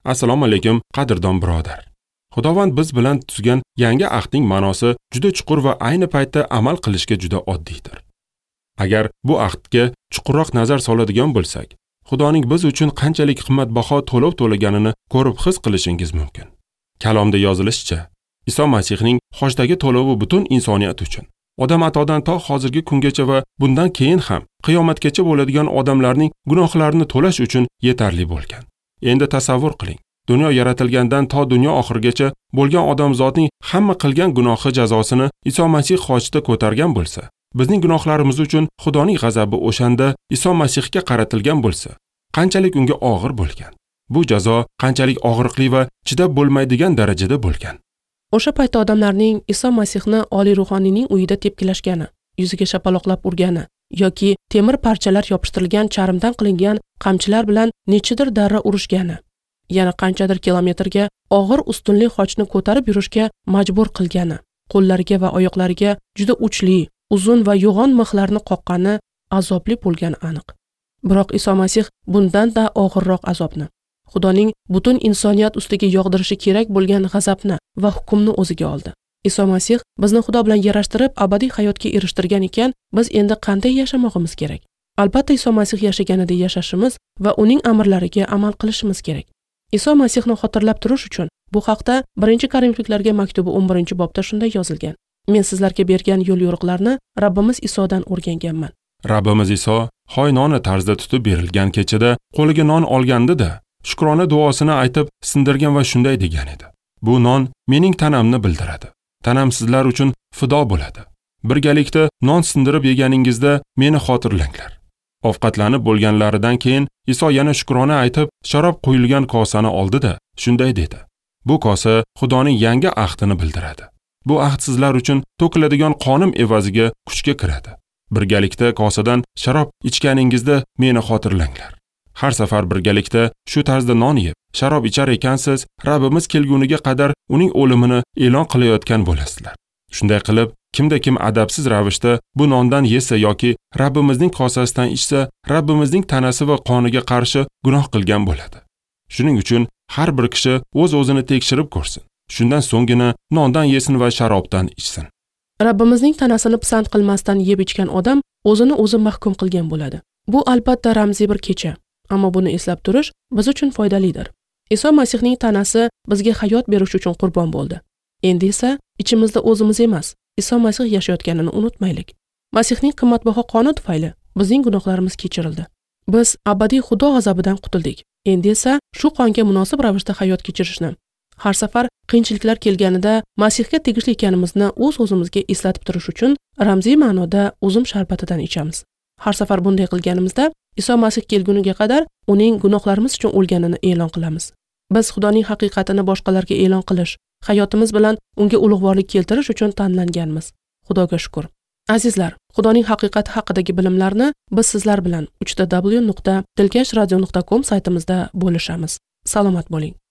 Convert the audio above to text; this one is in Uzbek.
Assalomu alaykum, qadrdon birodar. Xudovand biz bilan tuzgan yangi ahdning ma'nosi juda chuqur va ayni paytda amal qilishga juda oddiydir. Agar bu ahdga chuqurroq nazar soladigan bo'lsak, Xudoning biz uchun qanchalik qimmatbaho to'lov to'laganini ko'rib his qilishingiz mumkin. Kalomda yozilishicha, Iso Masihning hoshdagi to'lovi butun insoniyat uchun, odam atodan to hozirgi kungacha va bundan keyin ham qiyomatgacha bo'ladigan odamlarning gunohlarini to'lash uchun yetarli bo'lgan. Endi tasavvur qiling. Dunyo yaratilgandan to dunyo oxirigacha bo'lgan odamzodning hamma qilgan gunohi jazosini Iso Masih hoshda ko'targan bo'lsa, bizning gunohlarimiz uchun Xudoning g'azabi o'shanda Iso Masihga qaratilgan bo'lsa, qanchalik unga og'ir bo'lgan. Bu jazo qanchalik og'riqli va chidab bo'lmaydigan darajada bo'lgan. O'sha paytda odamlarning Iso Masihni oliy ruhoniyning uyida tepkilashgani, yuziga shapaloqlab urgani yoki temir parchalar yopishtirilgan charmdan qilingan qamchilar bilan nechidir darra urishgani, yana qanchadir kilometrga og'ir ustunli xochni ko'tarib yurishga majbur qilgani, qo'llariga va oyoqlariga juda uchli, uzun va yo'g'on mixlarni qoqqani azobli bo'lgani aniq. Biroq Iso Masih bundan-da og'irroq azobni, Xudoning butun insoniyat ustiga yog'dirishi kerak bo'lgan g'azabni va hukmni o'ziga oldi. Iso Masih bizni Xudo bilan yarashtirib abadiy hayotga erishtirgan ekan, biz endi qanday yashamog'imiz kerak? Albatta Iso Masih yashaganidek yashashimiz va uning amrlariga amal qilishimiz kerak. Iso Masihni xotirlab turish uchun bu haqda 1-Korinfliklarga maktubi 11-bobda shunday yozilgan. Men sizlarga bergan yo'l yo'riqlarni Rabbimiz Isodan o'rganganman. Rabbimiz Iso xoinona tarzda tutib berilgan kechada qo'liga non olgandi-da, shukrona duosini aytib sindirgan va shunday degan edi. Bu non mening tanamni bildiradi. Tanam sizlar uchun fido bo'ladi. Birgalikda non sindirib yeganingizda meni xotirlanglar. Ovqatlanib bo'lganlaridan keyin Iso yana shukrona aytib, sharob quyilgan kosani oldi-da, shunday dedi. Bu kosa Xudoning yangi ahdini bildiradi. Bu ahd sizlar uchun to'kiladigan qonim evaziga kuchga kiradi. Birgalikda kosadan sharob ichganingizda meni xotirlanglar. Har safar birgalikda shu tarzda non yeb, sharob ichar ekansiz, Rabbimiz kelguniga qadar uning o'limini e'lon qilayotgan bo'lasizlar. Shunday qilib, kimda kim adabsiz ravishda bu nondan yesa yoki Rabbimizning kosasidan ichsa, Rabbimizning tanasi va qoniga qarshi gunoh qilgan bo'ladi. Shuning uchun har bir kishi o'z-o'zini tekshirib ko'rsin. Shundan so'nggina nondan yesin va sharobdan ichsin. Rabbimizning tanasini pisand qilmasdan yeb ichgan odam o'zini o'zi mahkum qilgan bo'ladi. Bu albatta ramziy bir kecha, ammo buni eslab turish biz uchun foydalidir. Iso Masihning tanasi bizga hayot berish uchun qurbon bo'ldi. Endi esa ichimizda o'zimiz emas, Iso Masih yashayotganini unutmaylik. Masihning qimmatbaho qoni tufayli bizning gunohlarimiz kechirildi. Biz abadiy Xudo g'azabidan qutuldik. Endi esa shu qonga munosib ravishda hayot kechirishni, har safar qiyinchiliklar kelganida Masihga tegishli ekanimizni o'z-o'zimizga eslatib turish uchun ramziy ma'noda uzum sharbatidan ichamiz. Har safar bunday qilganimizda Iso Masih kelguniga qadar uning gunohlarimiz uchun o'lganini e'lon qilamiz. Biz Xudoning haqiqatini boshqalarga e'lon qilish, hayotimiz bilan unga ulug'vorlik keltirish uchun tanlanganmiz. Xudoga shukr. Azizlar, Xudoning haqiqati haqidagi bilimlarni biz sizlar bilan www.dilkashradio.com saytimizda bo'lishamiz. Salomat bo'ling.